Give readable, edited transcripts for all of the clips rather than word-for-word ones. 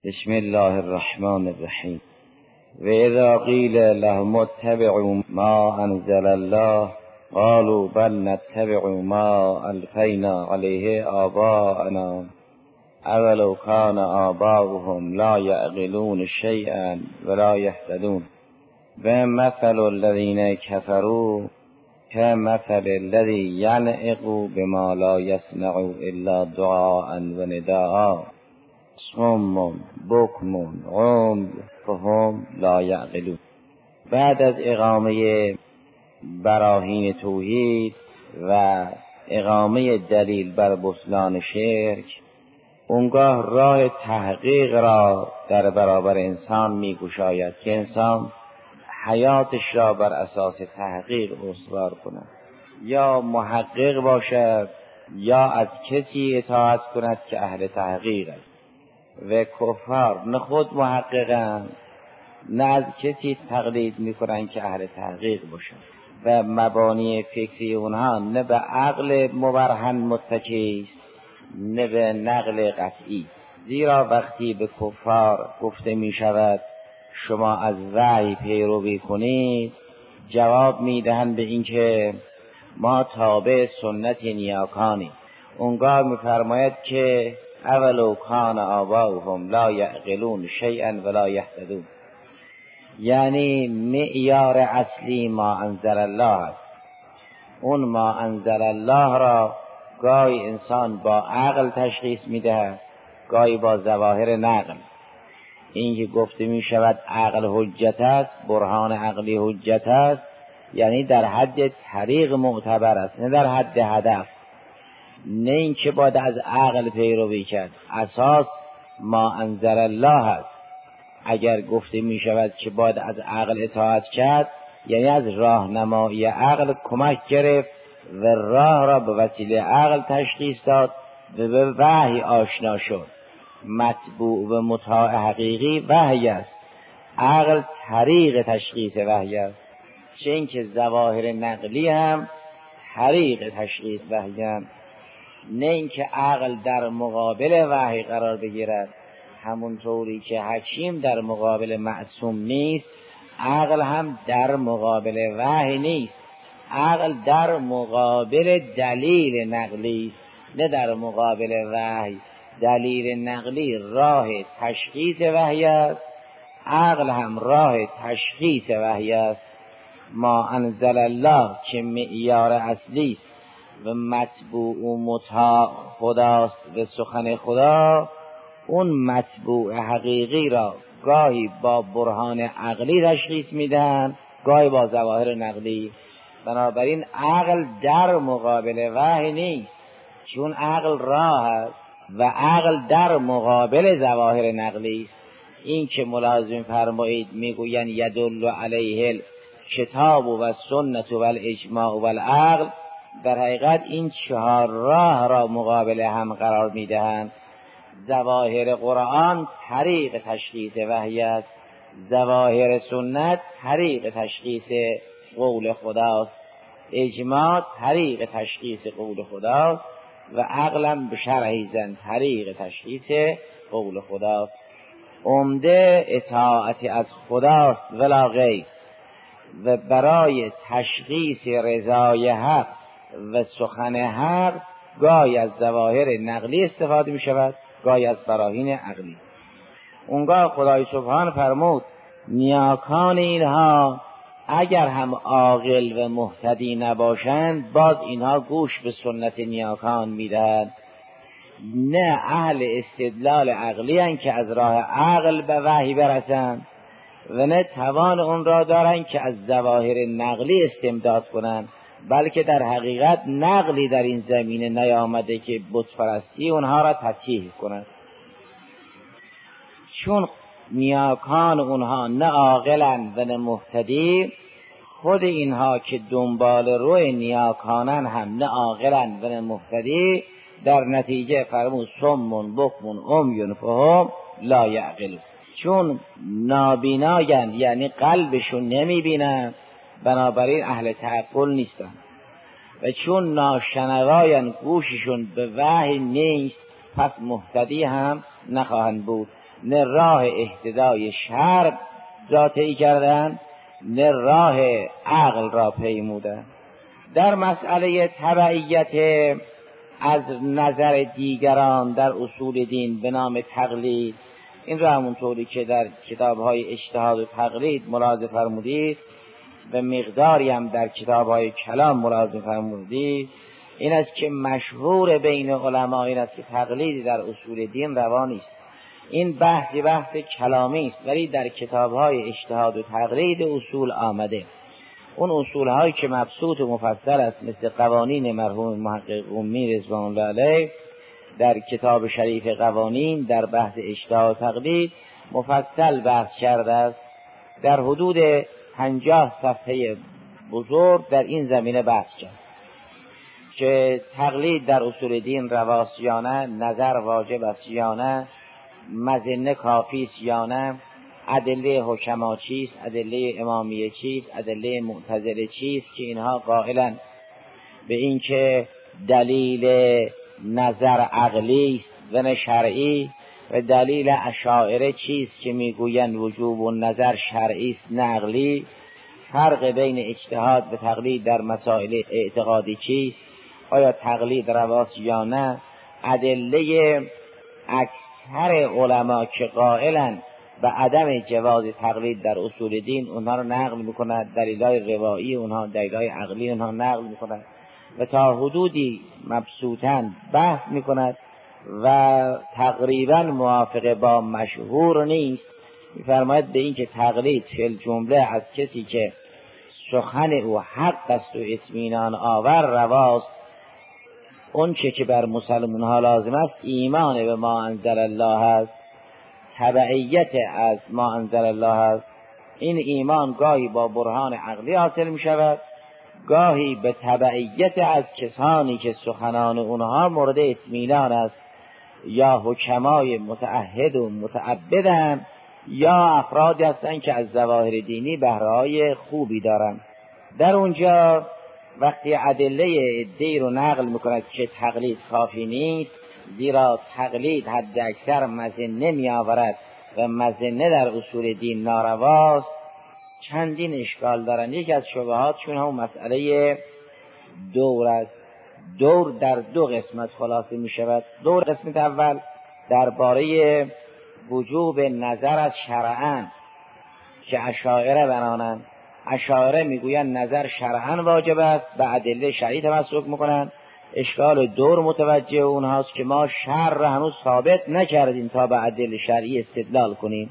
بسم الله الرحمن الرحیم. و اذا قیل لهم اتبعوا ما انزل الله قالوا بل نتبع ما الفینا علیه آباءنا اولو کان آباؤهم لا یعقلون شیئا ولا یهتدون و مثل الذین کفروا كمثل الذی ینعق بما لا یسمع الا دعاء و نداء صم بکم عمی فهم لا یعقلون. بعد از اقامه براهین توحید و اقامه دلیل بر بطلان شرک، اونگاه راه تحقیق را در برابر انسان میگشاید که انسان حیاتش را بر اساس تحقیق استوار کند، یا محقق باشد یا از کسی اطاعت کند که اهل تحقیق است. و کفار نه خود محققند نه از کسی تقلید میکنند که اهل تحقیق باشند و مبانی فکری اونها نه به عقل مبرهن متکی است نه به نقل قطعی. زیرا وقتی به کفار گفته می شود شما از وحی پیروی کنید، جواب میدهند به اینکه ما تابع سنت نیاکانیم. اونگاه میفرماید که اولو کان آباؤهم لا یعقلون شیئا ولا یهتدون، یعنی معیار اصلی ما انزل الله است. اون ما انزل الله را گاهی انسان با عقل تشخیص میدهد، گاهی با ظواهر نقل. این که گفته می شود عقل حجت است، برهان عقلی حجت است، یعنی در حد طریق معتبر است نه در حد هدف، نه این که باید از عقل پیروی کرد. اساس ما انزل الله است. اگر گفته می شود که باید از عقل اطاعت کرد، یعنی از راهنمایی عقل کمک گرفت و راه را به وسیله عقل تشخیص داد و به وحی آشنا شد. متبوع و مطاع حقیقی وحی است، عقل طریق تشخیص وحی است، چه اینکه ظواهر نقلی هم طریق تشخیص وحی است. نه اینکه عقل در مقابل وحی قرار بگیرد، همونطوری که حکیم در مقابل معصوم نیست، عقل هم در مقابل وحی نیست. عقل در مقابل دلیل نقلی است نه در مقابل وحی. دلیل نقلی راه تشخیص وحی است، عقل هم راه تشخیص وحی است. ما انزل الله که معیار اصلی است و متبوع و مطاع خداست و سخن خدا، اون متبوع حقیقی را گاهی با برهان عقلی تشخیص میدن، گاهی با ظواهر نقلی. بنابراین عقل در مقابل وحی نیست، چون عقل راه است و عقل در مقابل ظواهر نقلی است. این که ملازم فرمایید میگوین یدل علیه الکتاب و سنت و الاجماع و العقل، در حقیقت این چهار راه را مقابل هم قرار میدهند. ظواهر قرآن طریق تشخیص وحی است، ظواهر سنت طریق تشخیص قول خداست، اجماع طریق تشخیص قول خداست و عقلم به شرح زن طریق تشخیص قول خداست. عمده اطاعت از خداست ولا غیر، و برای تشخیص رضای حق و سخن حق گاهی از ظواهر نقلی استفاده می شود، گاهی از براهین عقلی. اونگاه خدای سبحان فرمود نیاکان اینها اگر هم عاقل و مهتدی نباشند، باز اینها گوش به سنت نیاکان میدهند. نه اهل استدلال عقلی هستند که از راه عقل به وحی برسند و نه توان اون را دارند که از ظواهر نقلی استمداد کنند، بلکه در حقیقت نقلی در این زمینه نیامده که بت پرستی اونها را تصحیح کند. چون نیاکان اونها نه عاقلند و نه مهتدی، خود اینها که دنبال روی نیاکانن هم نه عاقلند و نه مهتدی، در نتیجه فرمود صم بکم عمی فهم لا یعقلون. چون نابینایند یعنی قلبشون نمیبینند، بنابراین اهل تعقل نیستند، و چون ناشنوایند گوششون به وحی نیست، پس مهتدی هم نخواهند بود. نه راه اهتدای شرع ذاتی کردن، نه راه عقل را پیمودن. در مسئله تبعیت از نظر دیگران در اصول دین به نام تقلید، این را همونطوری که در کتاب‌های اجتهاد و تقلید ملاحظه فرمودید و مقداری هم در کتاب‌های کلام ملاحظه فرمودید، این است که مشهور بین علما این است که تقلید در اصول دین روا نیست. این بحث کلامی است، ولی در کتاب‌های اجتهاد و تقلید اصول آمده. اون اصول‌هایی که مبسوط و مفصل است مثل قوانین مرحوم محقق قمی رضوان الله علیه در کتاب شریف قوانین در بحث اجتهاد و تقلید مفصل بحث کرده است. در حدود 50 صفحه بزرگ در این زمینه بحث کرد که تقلید در اصول دین رواست یا نه، نظر واجب است یا نه، مظنه کافی است یا نه، ادله حکما چیست، ادله امامیه چیست، ادله معتزله چیست که اینها قائلن به این که دلیل نظر عقلی است و نه شرعی، و دلیل اشاعره چیست که میگویند وجوب و نظر شرعی است نه عقلی. فرق بین اجتهاد و تقلید در مسائل اعتقادی چیست، آیا تقلید رواست یا نه. ادله اکثر علما که قائلن به عدم جواز تقلید در اصول دین، اونها رو نقل میکنند، دلیلای روایی اونها، دلیلای عقلی اونها نقل میکنند و تا حدودی مبسوطاً بحث میکند و تقریبا موافق با مشهور نیست. میفرماید به این که تقلید فی الجمله از کسی که سخن او حق است و اطمینان آور رواست. اون که بر مسلمان ها لازم است ایمان به ما انزل الله است، تبعیت از ما انزل الله است. این ایمان گاهی با برهان عقلی حاصل می شود، گاهی به تبعیت از کسانی که سخنان اونها مورد اطمینان است، یا حکمای متعهد و متعبدند، یا افرادی هستند که از ظواهر دینی بهره‌های خوبی دارند. در اونجا وقتی ادله عده‌ای رو نقل میکند که تقلید کافی نیست، زیرا تقلید حد اکثر مظنه میآورد و مظنه در اصول دین نارواست، چندین اشکال دارند. یکی از شبهاتشون هم مسئله دور است. دور در دو قسمت خلاصه می شود. دور قسمت اول درباره وجوب نظر از شرعاً که اشاعره برانند. اشاعره میگویند نظر شرعاً واجب است، به ادله شرعی تمسک میکنند. اشکال دور متوجه اونهاست که ما شرع را هنوز ثابت نکردیم تا به ادله شرعی استدلال کنیم.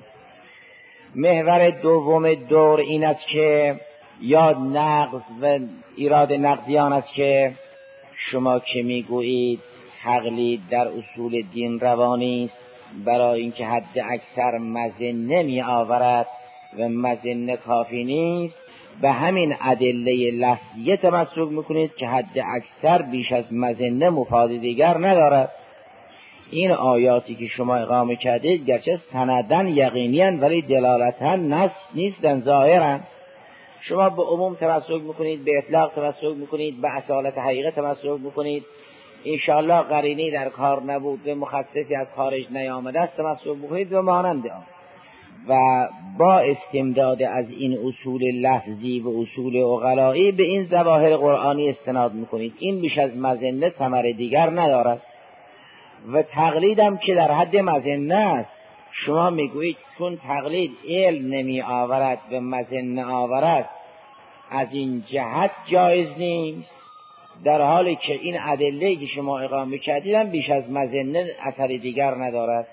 محور دوم دور این است که یا نقض و ایراد نقضیان است که شما که میگویید تقلید در اصول دین روانی است برای اینکه حد اکثر مظنه می آورد و مظنه کافی نیست، به همین ادله لفظیه تمسک میکنید که حد اکثر بیش از مظنه مفاد دیگر ندارد. این آیاتی که شما اقامه کردید گرچه سندن یقینیان ولی دلالتاً نص نیستن، ظاهرا. شما به عموم تمسک میکنید، به اطلاق تمسک میکنید، به اصالت حقیقت تمسک میکنید. انشاءالله قرینی در کار نبود و مخصصی از خارج نیامده است تمسک میکنید و مانند آن. و با استمداد از این اصول لفظی و اصول عقلایی به این ظواهر قرآنی استناد میکنید. این بیش از مظنه ثمر دیگر ندارد و تقلیدم که در حد مظنه است. شما میگویید چون تقلید علم نمی آورد و مظنه آورد از این جهت جایز نیست، در حالی که این ادله که شما اقامه کردید بیش از مظنه اثر دیگر ندارد.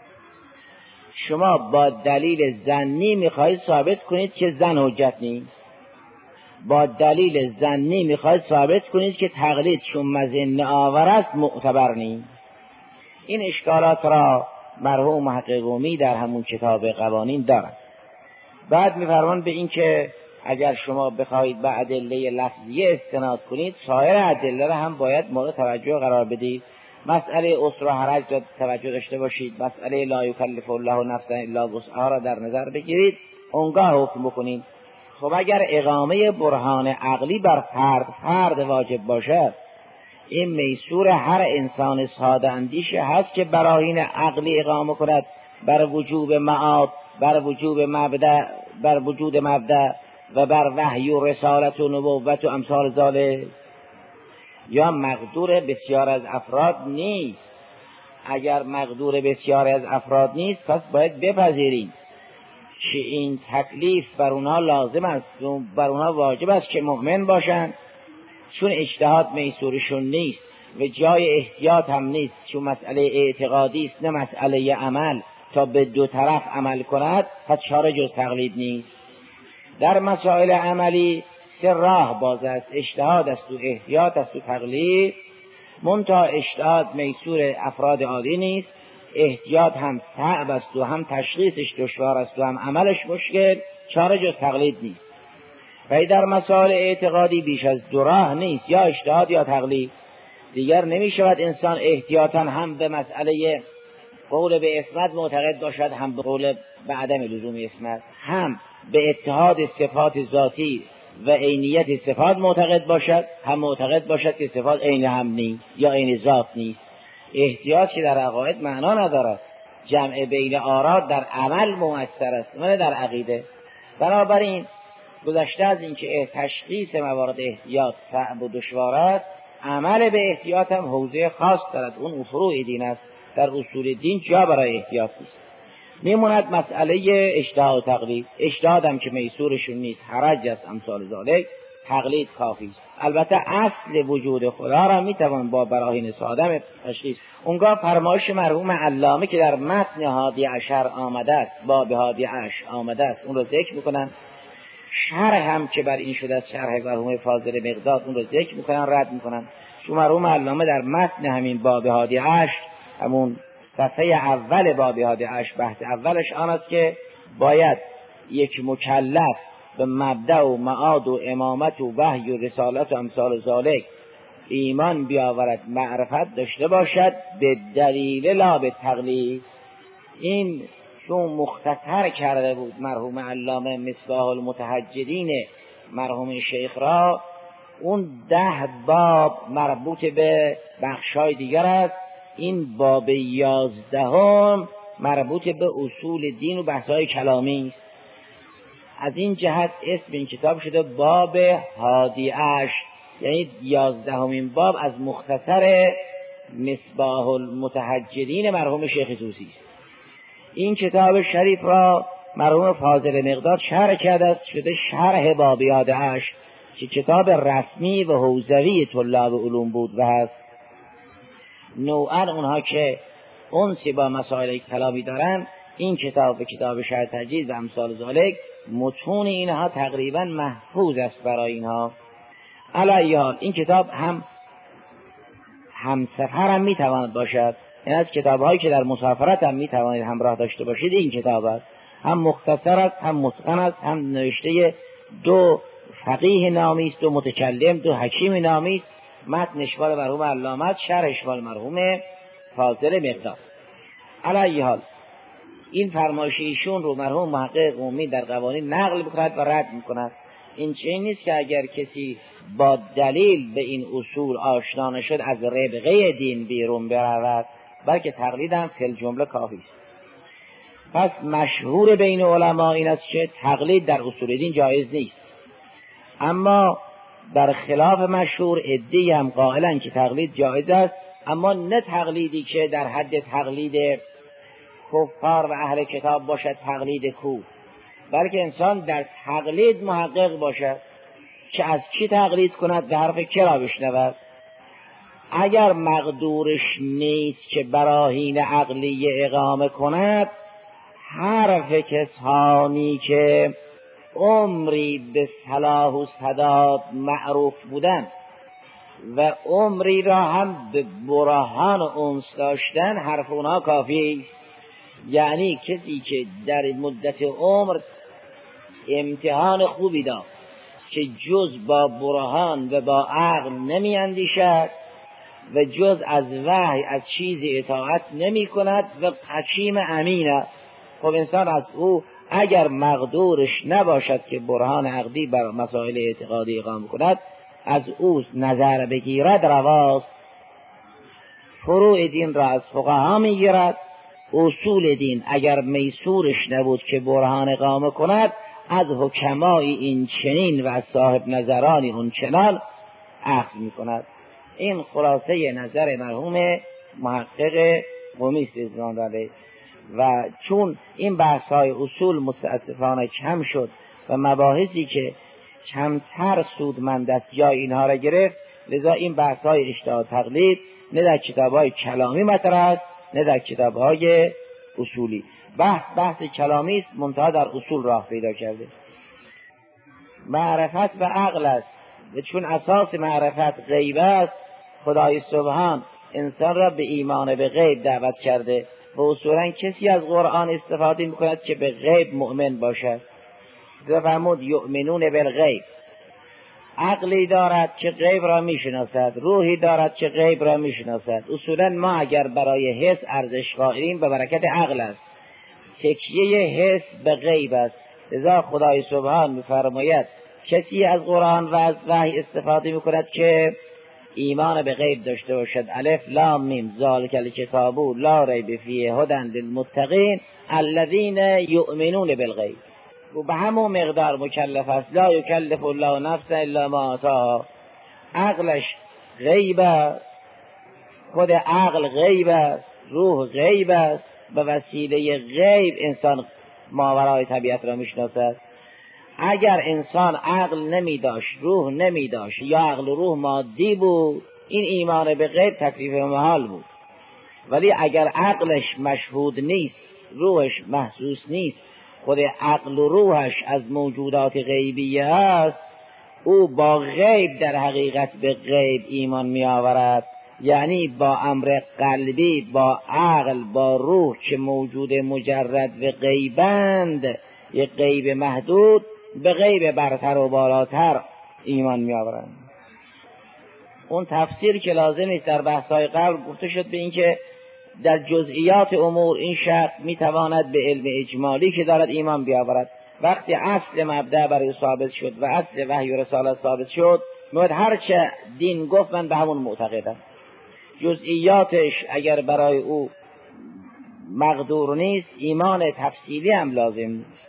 شما با دلیل ظنی میخواهید ثابت کنید که ظن حجت نیست، با دلیل ظنی میخواهید ثابت کنید که تقلید چون مظنه آور است معتبر نیست. این اشکالات را مرحوم محقق قمی در همون کتاب قوانین دارد. بعد میفرمان به این که اگر شما بخواهید به ادله لفظیه استناد کنید، سایر ادله را هم باید مورد توجه قرار بدید. مسئله عسر و حرج را توجه داشته باشید، مسئله لا یکلف الله نفسا الا وسعها را در نظر بگیرید، اونگاه حکم بکنید. خب اگر اقامه برهان عقلی بر فرد واجب باشد، این میسور هر انسان ساده اندیشه هست که براهین عقلی اقامه کند بر وجوب معاد، بر وجوب مبدأ، بر وجود مبدأ و بر وحی و رسالت و نبوت و امثال ذالک، یا مقدور بسیار از افراد نیست. اگر مقدور بسیار از افراد نیست پس باید بپذیریم که این تکلیف بر اونها لازم است و بر اونها واجب است که مؤمن باشند، چون اجتهاد میسورشون نیست و جای احتیاط هم نیست، چون مسئله اعتقادی است نه مسئله عمل، تا به دو طرف عمل کند پس چاره جز تقلید نیست. در مسائل عملی سه راه باز است، اجتهاد است و احتیاط است و تقلید. منتها اجتهاد میسور افراد عادی نیست، احتیاط هم صعب است و هم تشخیصش دشوار است و هم عملش مشکل، چاره جز تقلید نیست. و در مسائل اعتقادی بیش از دو راه نیست، یا اجتهاد یا تقلید. دیگر نمی شود انسان احتیاطاً هم به مسئله قول به عصمت معتقد باشد، هم به قول به عدم لزوم عصمت، هم به اتحاد صفات ذاتی و عینیت صفات معتقد باشد، هم معتقد باشد که صفات عین هم نیست یا عین ذات نیست. احتیاط که در عقاید معنا ندارد، جمع بین آرا در عمل مؤثر است نه در عقیده. بنابراین گذشته از اینکه تشخیص موارد احتیاط صعب و دشوار است، عمل به احتیاط هم حوزه خاص دارد، اون فروع دین است. در اصول دین جا برای احتیاط نیست. میموند مسئله اجتهاد و تقلید. اجتهاد هم که میسورشون نیست، حرج است امثال ذالک، تقلید کافی است. البته اصل وجود خدا را میتوان با براهین ساده تشخیص. اونگاه فرمایش مرحوم علامه که در متن هادی عشر آمده است، باب هادی عشر آمده است، اون رو ذکر میکنن. شرح هم که بر این شده است، شرح مرحوم فاضل مقداد، اون رو ذکر میکنن، رد میکنن. چون مرحوم علامه در متن همین باب هادی عشر، همون صفحه اول باب هادی عشر، بحث اولش آن است که باید یک مکلف به مبدأ و معاد و امامت و وحی و رسالت و امثال ذالک ایمان بیاورد، معرفت داشته باشد، به دلیل لا به تقلید. این چون مختصر کرده بود مرحوم علامه مصباح المتحجدین مرحوم شیخ را، اون 10 باب مربوط به بخشای دیگر است. این باب 11 مربوط به اصول دین و بحث‌های کلامی است. از این جهت اسم این کتاب شده باب هادی عشر، یعنی 11مین باب از مختصر مصباح المتحجدین مرحوم شیخ طوسی است. این کتاب شریف را مرحوم فاضل مقداد شرح کرده است، شده شرح باب هادی عشر که کتاب رسمی و حوزوی طلاب علوم بود و هست. نوعا اونها که انسی با مسائل کلامی دارن، این کتاب و کتاب شرح تجوید و امثال ذالک، متون اینها تقریبا محفوظ است برای اینها. علی حال این کتاب هم سفر هم میتواند باشد، این از کتاب هایی که در مسافرت هم میتوانید همراه داشته باشید این کتاب است. هم مختصر است، هم متقن است، هم نوشته 2 فقیه نامی است، 2 متکلم، 2 حکیم نامی است. متن اشوال مرحوم علامه، شرح اشوال مرحوم فاضل مقداد. علی حال این فرمایش ایشون رو مرحوم محقق قمی در قوانین نقل میکند و رد میکند. این چنین نیست که اگر کسی با دلیل به این اصول آشنا نشد از ربقه دین بیرون برود، بلکه تقلید هم فی الجمله کافی است. پس مشهور بین علما این است که تقلید در اصول دین جایز نیست، اما در خلاف مشهور عده‌ای هم قائلن که تقلید جایز است، اما نه تقلیدی که در حد تقلید کفار و اهل کتاب باشد، تقلید کو، بلکه انسان در تقلید محقق باشد که از کی تقلید کند و حرف کی را بشنود. اگر مقدورش نیست که براهین عقلی اقامه کند، حرف کسانی که عمری به صلاح و سداد معروف بودن و عمری را هم به برهان و انس داشتن، حرف اونها کافی. یعنی کسی که در مدت عمر امتحان خوبی داشت که جز با برهان و با عقل نمی اندیشد و جز از وحی از چیزی اطاعت نمی کند و حکیم امین است، خب انسان از او اگر مقدورش نباشد که برهان عقلی بر مسائل اعتقادی اقامه کند، از او نظر بگیرد رواست. فروع دین را از فقها میگیرد، اصول دین اگر میسورش نبود که برهان اقامه کند، از حکمای این چنین و از صاحب نظرانی اون چنان اخذ می کند. این خلاصه نظر مرحوم محقق قمی است رضوان علیه. و چون این بحث های اصول متاسفانه کم شد و مباحثی که کمتر سودمند است جای اینها را گرفت، لذا این بحث های اجتهاد تقلید نه در کتاب های کلامی مطرح است نه در کتاب های اصولی. بحث کلامی است، منتها در اصول راه پیدا کرده. معرفت و عقل است و چون اساس معرفت غیب است، خدای سبحان انسان را به ایمان به غیب دعوت کرده و اصولا کسی از قرآن استفاده میکند که به غیب مؤمن باشد. فرمود یؤمنون بالغیب. عقلی دارد که غیب را میشناسد، روحی دارد که غیب را میشناسد. اصولا ما اگر برای حس ارزش قائلیم به برکت عقل است. تکیه حس به غیب است. لذا خدای سبحان میفرماید کسی از قرآن و از وحی استفاده میکند که ایمان به غیب داشته باشد. الف لام میم ذالک الکتاب لا ریب فیه هدی للمتقین الذین یؤمنون بالغیب. و به همون مقدار مکلف است. لا یکلف الله نفسا الا ما آتاها. عقلش غیب است، خود عقل غیب است، روح غیب است. به وسیله غیب انسان ماورای طبیعت را میشناسد. اگر انسان عقل نمی داشت، روح نمی داشت، یا عقل و روح مادی بود، این ایمان به غیب تکلیف محال بود. ولی اگر عقلش مشهود نیست، روحش محسوس نیست، خود عقل و روحش از موجودات غیبیه است، او با غیب در حقیقت به غیب ایمان می آورد. یعنی با امر قلبی، با عقل، با روح که موجود مجرد و غیبند، یک غیب محدود، به غیب برتر و بالاتر ایمان می آورند. اون تفسیر که لازم است در بحث‌های قبل گفته شد به این که در جزئیات امور این شخص می تواند به علم اجمالی که دارد ایمان بیاورد. وقتی اصل مبدأ برای ثابت شد و اصل وحی و رسالت ثابت شد، میگوید هر چه دین گفت من به همون معتقدم. جزئیاتش اگر برای او مقدور نیست، ایمان تفصیلی هم لازم نیست.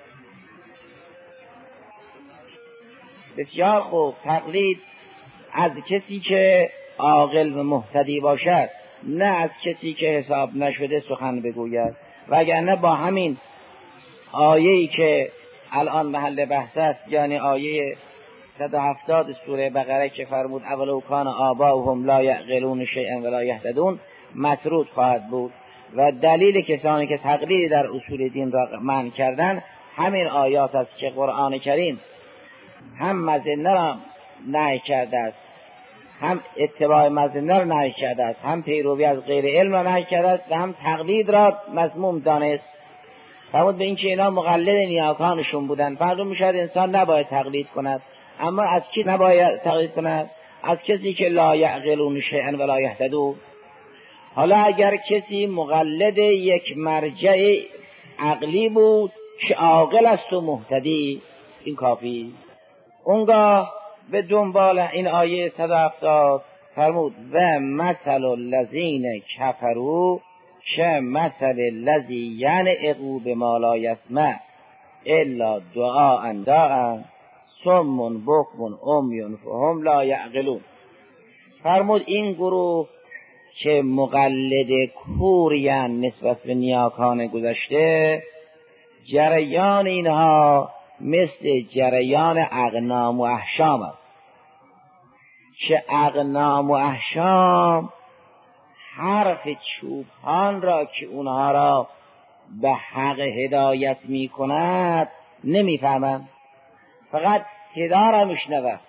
بسیار خوب، تقلید از کسی که عاقل و مهتدی باشد، نه از کسی که حساب نشده سخن بگوید. وگرنه با همین آیه‌ای که الان محل بحث است، یعنی آیه 170 سوره بقره که فرمود اولو کان آباؤهم لا یعقلون شیئا ولا یهتدون، مطرود خواهد بود. و دلیل کسانی که تقلید در اصول دین را منع کردن همین آیات است که قرآن کریم هم مظنه را نهی کرده است، هم اتباع مظنه را نهی کرده است، هم پیروی از غیر علم را نهی کرده است و هم تقلید را مذموم دانست. فرمود به این که اینا مقلد نیاکانشون بودن. معلوم میشد انسان نباید تقلید کند. اما از کی نباید تقلید کند؟ از کسی که لا یعقلون شیئا ولا یهتدون. حالا اگر کسی مقلد یک مرجع عقلی بود که عاقل است و مهتدی، این کافی. اونگاه به دنبال این آیه 170 فرمود و مثل الذین کفروا که مثل الذی ینعق بما لا یسمع الا دعاء داعا صم بکم عمی فهم لا یعقلون. فرمود این گروه که مقلد کوریان نسبت به نیاکان گذشته، جریان اینها مثل جریان اغنام و احشام است که اغنام و احشام حرف چوپان را که اونها را به حق هدایت می کند نمی فهمند، فقط صدا را می شنوند.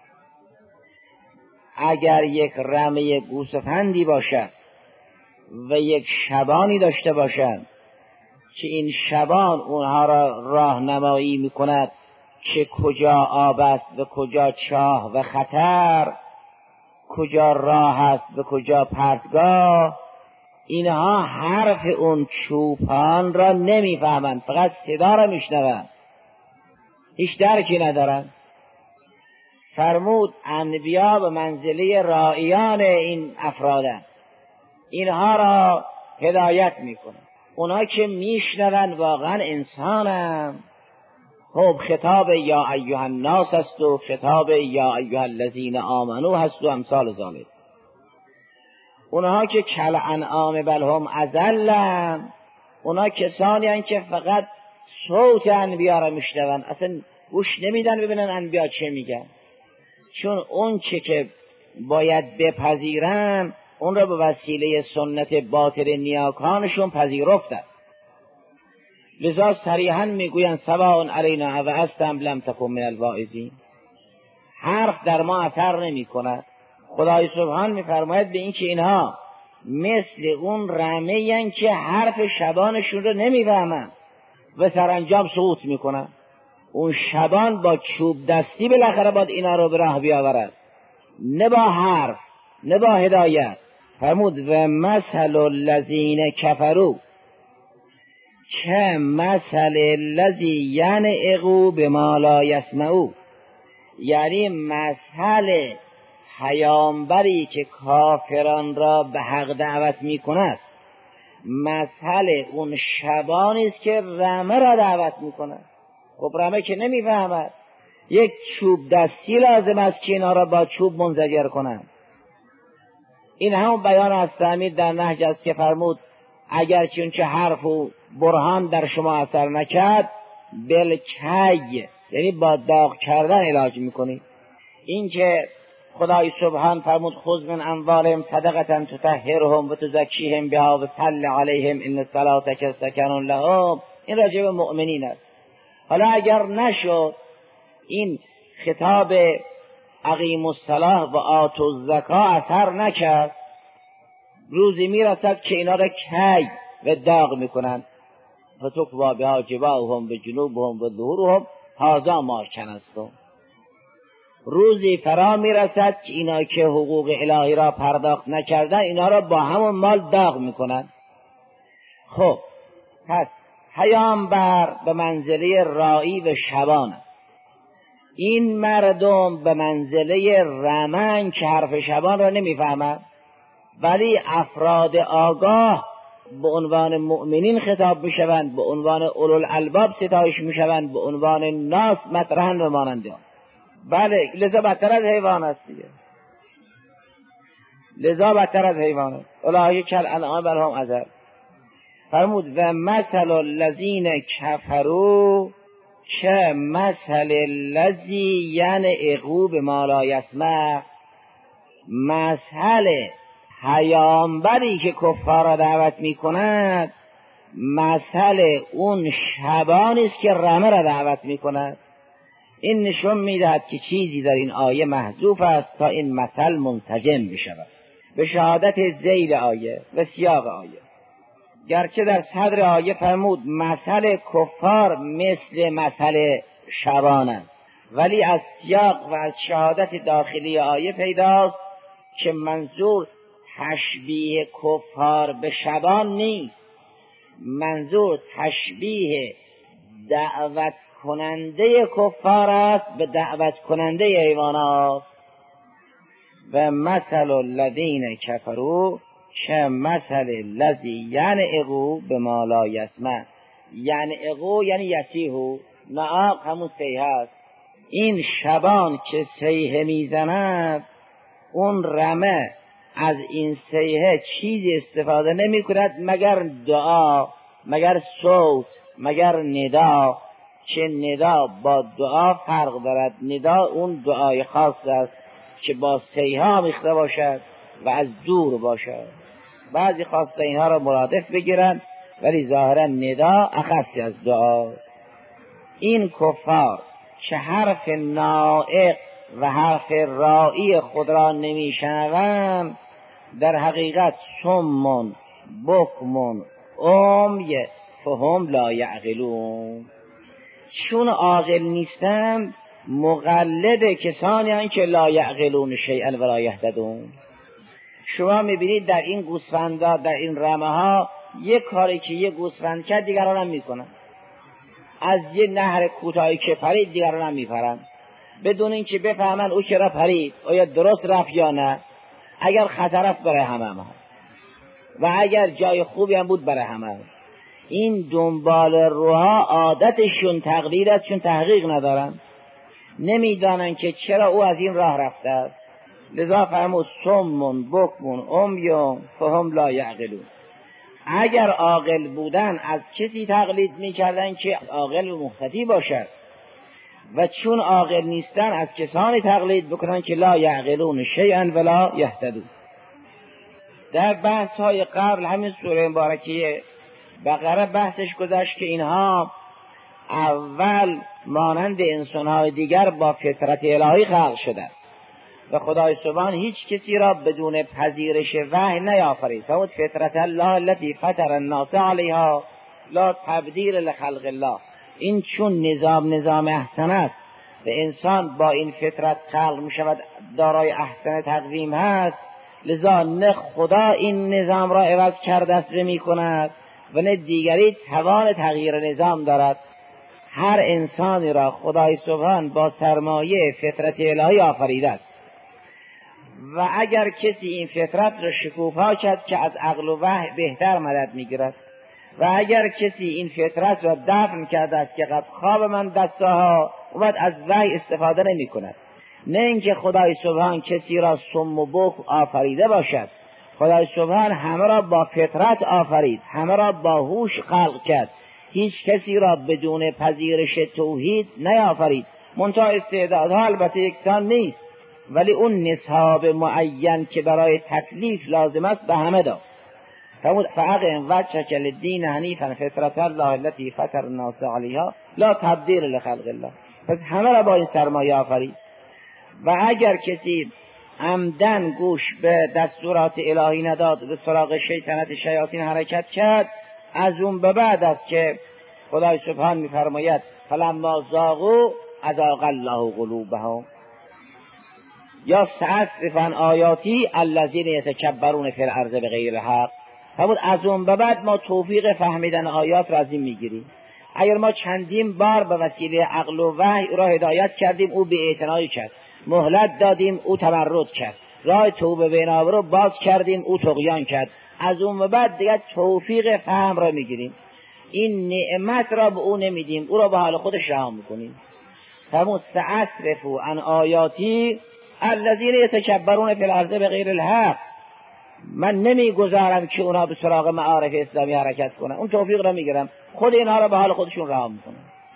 اگر یک رمه گوسفندی باشد و یک شبانی داشته باشند که این شبان اونها را راهنمایی می کند که کجا آب است و کجا چاه و خطر، کجا راه است و کجا پرتگاه، اینها حرف اون چوپان را نمیفهمند، فقط صدا را میشنوند، هیچ درکی ندارند. فرمود انبیا به منزله راعیان این افرادند، اینها را هدایت میکنند. اونا که میشنون واقعا انسانن. خب خطاب یا ایها الناس است و خطاب یا ایها الذین آمنو هست و امثال ذالک. اونها که کل انعام بل هم اضلن، اونا کسانی هستند که فقط صوت انبیا را میشنون، اصلا گوش نمیدن ببینن انبیا چه میگن، چون اون چه که باید بپذیرن اون را به وسیله سنت باطل نیاکانشون پذیرفتن. لذا صریحا میگویند سواء علینا اوعظتم لم تکن من الواعظین. حرف در ما اثر نمی کند. خدای سبحان میفرماید به این که اینها مثل اون رمه‌اند که حرف شبانشون رو نمیفهمن و سرانجام سقوط میکنن. اون شبان با چوب دستی بالاخره باید اینا رو به راه بیاورد، نه با حرف نه با هدایت. فرمود و مثل الذین کفروا که مثل الذی ینعق بما لا یسمع، یعنی مثل پیامبری که کافران را به حق دعوت می کند مثل اون شبانی است که رمه را دعوت می کند. خب رمه که نمی فهمد، یک چوب دستی لازم است که اینا را با چوب منزجر کنند. این همون بیان از تعمید در نهج است که فرمود اگر چون که حرف و برهان در شما اثر نکرد بالکی، یعنی با داغ کردن علاج میکنی. این که خدای سبحان فرمود خذ من اموالهم صدقه تطهرهم و تزکیهم بها و صل علیهم ان صلاتک سکن لهم، این راجع به مؤمنین است. حالا اگر نشد این خطاب اقیموا الصلاة و آتوا الزکاة اثر نکرد، روزی میرسد که اینا را کی و داغ میکنند. فتکوا بها جباههم بجنوبهم و ظهورهم هذا ما کنزتم. روزی فرا میرسد که اینا که حقوق الهی را پرداخت نکردن اینا را با همون مال داغ میکنند. خب پس پیامبر به منزله راعی و شبان، این مردم به منزله رمن که حرف شبان را نمیفهمند، ولی افراد آگاه به عنوان مؤمنین خطاب میشوند، به عنوان اولوالالباب ستایش میشوند، به عنوان ناس مطرحن و ماننده. بله لذا بدتر از حیوان است دیگه، لذا بدتر از حیوان است. اولئک کالانعام بل هم اضل. فرمود و مثل الذین کفروا که مثل الذی ینعق بما لا یسمع، مثل پیامبری که کفار را دعوت می کند مثل اون شبانی است که رمه را دعوت می کند. این نشون میدهد که چیزی در این آیه محذوف است تا این مثل منسجم بشود به شهادت ذیل آیه و سیاق آیه. گرچه در صدر آیه فرمود مثل کفار مثل مثل شبانند، ولی از سیاق و از شهادت داخلی آیه پیداست که منظور تشبیه کفار به شبان نیست، منظور تشبیه دعوت کننده کفار است به دعوت کننده حیوانات. و مثل الذین کفروا که مثل الذی ینعق بما لا یسمع. ینعق یعنی یصیح، نعاق همون صیحه است. این شبان که صیحه میزند اون رمه از این صیحه چیزی استفاده نمی کند مگر دعا، مگر صوت، مگر ندا، که ندا با دعا فرق دارد. ندا اون دعای خاص است که با صیحه آمیخته باشد و از دور باشد. بعضی خواسته اینها را مرادف بگیرند ولی ظاهرا ندا اخصی از دعا. این کفار که حرف ناطق و حرف رائی خود را نمیشنوند در حقیقت صم بکم عمی فهم لا یعقلون، چون عاقل نیستند مقلد کسانی هستند که لا یعقلون شیئا ولا یهتدون. شما میبینید در این گوسفندا، در این رمه ها یک کاری که یک گوسفند کرد دیگران هم میکنن. از یه نهر کوتاهی که پرید دیگران هم میپرن بدون اینکه بفهمن او چرا پرید، آیا درست رفت یا نه. اگر خطر است برای همه و اگر جای خوبی هم بود برای همه. این دنبال روها عادتشون تقلیدشون تحقیق ندارن، نمیدانن که چرا او از این راه رفته است. لذا فرمود صم بکم عمی فهم لا یعقلون. اگر عاقل بودن از کسی تقلید میکردن که عاقل و مهتدی باشد، و چون عاقل نیستن از کسانی تقلید بکنن که لا یعقلون شیئا ولا یهتدون. در بحث های قبل همین سوره مبارکه بقره بحثش گذشت که اینها اول مانند انسانهای دیگر با فطرت الهی خلق شدند و خدای سبحان هیچ کسی را بدون پذیرش وحی نیافرید. فرمود فطرت الله التي فطر الناس علیها لا تبدیل لخلق الله. این چون نظام احسن است و انسان با این فطرت خلق می شود، دارای احسن تقویم هست، لذا نه خدا این نظام را عوض کرده است و می کند و نه دیگری توان تغییر نظام دارد. هر انسانی را خدای سبحان با سرمایه فطرت الهی آفریده است و اگر کسی این فطرت را شکوفا کرد که از عقل و وحی بهتر مدد میگیرد و اگر کسی این فطرت را دفن کرده است که قد خواب من دستها و بعد از وحی استفاده نمی کند. نه اینکه خدای سبحان کسی را صم و بکم آفریده باشد، خدای سبحان همه را با فطرت آفرید، همه را با هوش خلق کرد، هیچ کسی را بدون پذیرش توحید نیافرید. منتها استعدادها البته یکسان نیست، ولی اون نصاب معین که برای تکلیف لازم است به همه داد. فرمود فاقم وجهک للدین حنیفا فطرت الله التي فطر الناس علیها لا تبدیل لخلق الله. پس همه را با این سرمایه آفرید. و اگر کسی عمدن گوش به دستورات الهی نداد، به سراغ شیطنت شیاطین حرکت کرد، از اون به بعد است که خدای سبحان می‌فرماید فلما زاغوا ازاغ الله قلوبهم یا سأصرف عن آیاتی الذین یتکبرون فی الارض بغیر الحق. فرمود از اون به بعد ما توفیق فهمیدن آیات را از این میگیریم. اگر ما چندین بار به وسیله عقل و وحی را هدایت کردیم، او بی‌اعتنایی کرد، مهلت دادیم، او تمرد کرد، راه توبه به اینابه رو باز کردیم، او طغیان کرد، از اون به بعد دیگر توفیق فهم را میگیریم. این نعمت را به او نمیدیم، او را به حال خودش رها میکنیم. فرمود سأصرف عن آیاتی الذین یتکبرون فی الارض بغیر الحق. من نمیگذارم که اونا به سراغ معارف اسلامی حرکت کنن، اون توفیق را میگیرم، خود اینها را به حال خودشون رها میکنم.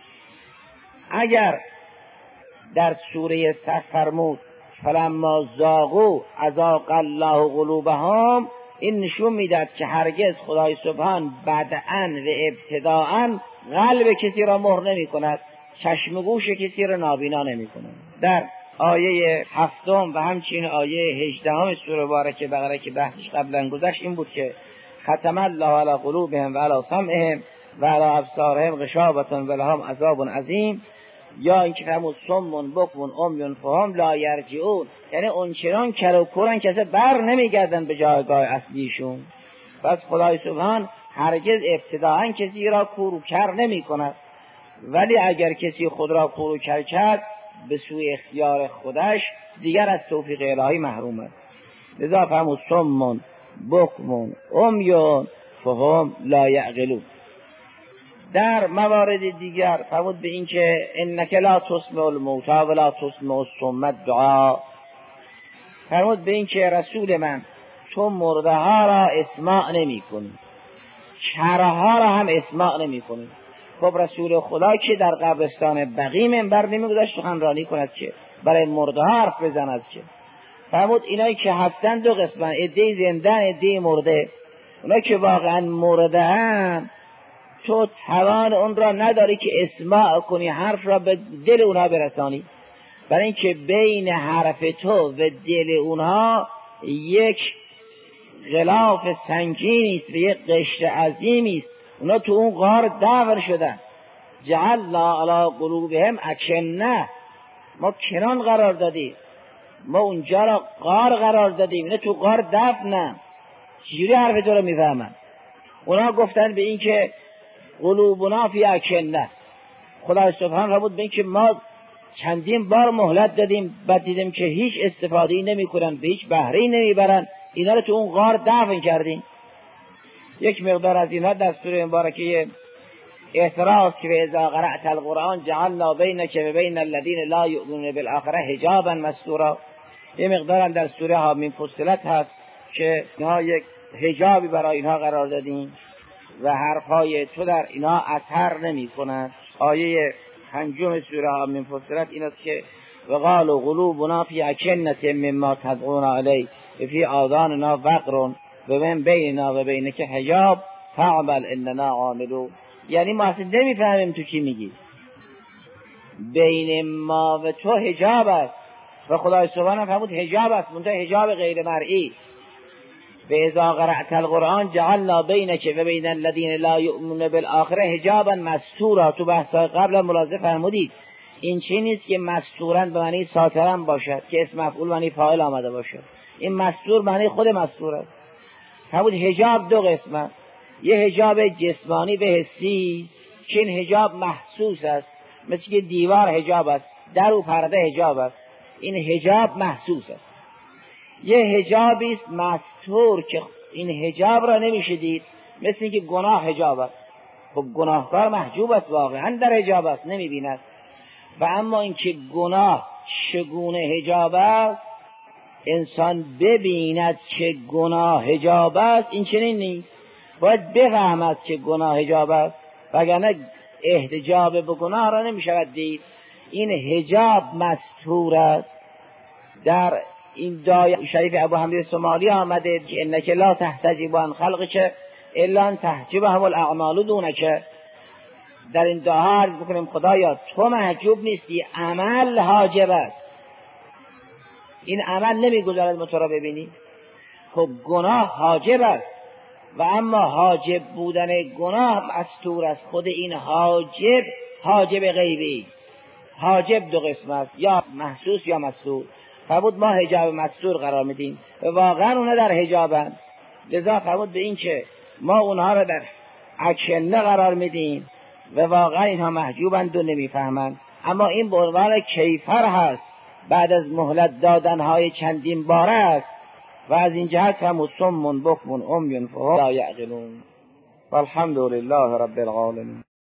اگر در سوره صف فرمود فلما زاغوا ازاغ الله قلوبهم، این نشون میداد که هرگز خدای سبحان بدءا و ابتداء قلب کسی را مهر نمی کند، چشم و گوش کسی را نابینا نمی کند. در آیه 7 و همچنین آیه 18 سوره مبارکه بقره که بحثش قبلا گذشت این بود که ختم الله علی قلوبهم و علی سمعهم و علی ابصارهم غشاوة و لهم عذاب عظیم، یا اینکه فرمود صم بکم عمی فهم لا یرجعون، یعنی اونچنان کر و کورن که اصلا بر نمیگردن به جایگاه اصلیشون. پس خدای سبحان هرگز ابتداعا کسی را کور و کر نمی کند، ولی اگر کسی خود را کور و کر کرد به سوی اختیار خودش دیگر از توفیق الهی محروم است. لذا فرمود صم بکم عمی فهم لا یعقلون. در موارد دیگر فرمود به این که انک لا تسمع الموتی ولا تسمع الصم الدعاء. فرمود به این که رسول من تو مرده ها را اسماع نمی کنی، کره ها را هم اسماع نمی کنی. خب رسول خدا که در قبرستان بقیع منبر نمیگذاشت سخنرانی کند که برای مرده ها حرف بزند که. فرمود اینایی که هستن دو قسمن، عده زندن، عده مرده. اونا که واقعا مرده هم تو توان اون را نداری که اسماع کنی، حرف را به دل اونها برسانی، برای اینکه بین حرف تو و دل اونها یک غلاف سنگینی است و یک قشر عظیمی است. اونا تو اون غار دفن شدن. جعلنا علی قلوبهم اکنه، ما کنان قرار دادیم، ما اونجا را غار قرار دادیم، اینا تو غار دفنن. چجوری حرف تو رو میفهمن؟ اونا گفتن به این که قلوبنا فی اکنه. خدای سبحان را بود به این که ما چندین بار مهلت دادیم، بعد دیدیم که هیچ استفاده‌ای نمی‌کنن، به هیچ بهره‌ای نمیبرن، اینا رو تو اون غار دفن کردیم. یک مقدار از اینها در سوره مبارکه اعتراض که به اذا قرأت القرآن جعلنا بینک و بین الذین لا یؤمنون بالآخره حجابا مستورا. یه مقدار هم در سوره حامیم فصلت هست که اینها یک حجابی برای اینها قرار دادیم و حرفهای تو در اینها اثر نمی کنند. آیه 5 سوره حامیم فصلت این است که وقالوا قلوبنا فی اکنة مما تدعونا الیه فی آذاننا وقر و من بیننا و بینک حجاب فاعمل اننا عاملون. یعنی ما اصلا نمیفهمیم تو چی میگی. بین ما و تو حجاب است و خدای سبحانه فرمود حجاب است، منتها حجاب غیر مرئی. و اذا قرأت القرآن جعلنا بینک و بین الذین لا یؤمنون بالآخره حجابا مستورا. تو بحث‌های قبل ملاحظه فرمودید این چی نیست که مستورن به معنی ساترن باشد که اسم مفعول معنی فاعل آمده باشد. این مستور معنی خود مستور است. فرمود حجاب دو قسم است، یه حجاب جسمانی و حسی که این حجاب محسوس است، مثل که دیوار حجاب است، در و پرده حجاب است، این حجاب محسوس است. یه حجابی است مستور که این حجاب را نمیشه دید، مثل که گناه حجاب است. خب گناهکار محجوب است، واقعا در حجاب است، نمیبیند. و اما اینکه گناه چگونه حجاب است، انسان ببیند که گناه حجاب است، این چنین نیست. باید بفهمد که گناه حجاب است، وگرنه احتجاب به گناه را نمیشود دید. این حجاب مستور است. در این دعای شریف ابو حمید سمالی آمده که انک لا تحتجب عن خلقک الا ان تحجبهم الاعمال دونک. در این دعا عرض بکنیم خدایا تو محجوب نیستی، عمل حاجب است. این عمل نمیگذارد ما تو را ببینی. خب گناه حاجب است و اما حاجب بودن گناه مستور است. خود این حاجب غیبی. حاجب دو قسم است، یا محسوس یا مستور. فرمود ما حجاب مستور قرار میدیم و واقعا اونها در حجابند. لذا فرمود به این که ما اونها را در اکنه قرار میدیم و واقعا اینها محجوبند و نمیفهمند. اما این به عنوان کیفر هست، بعد از مهلت دادنهای چندین باره است و از این جهت فرمود صم بکم عمی فهم لا یعقلون. والحمد لله رب العالمین.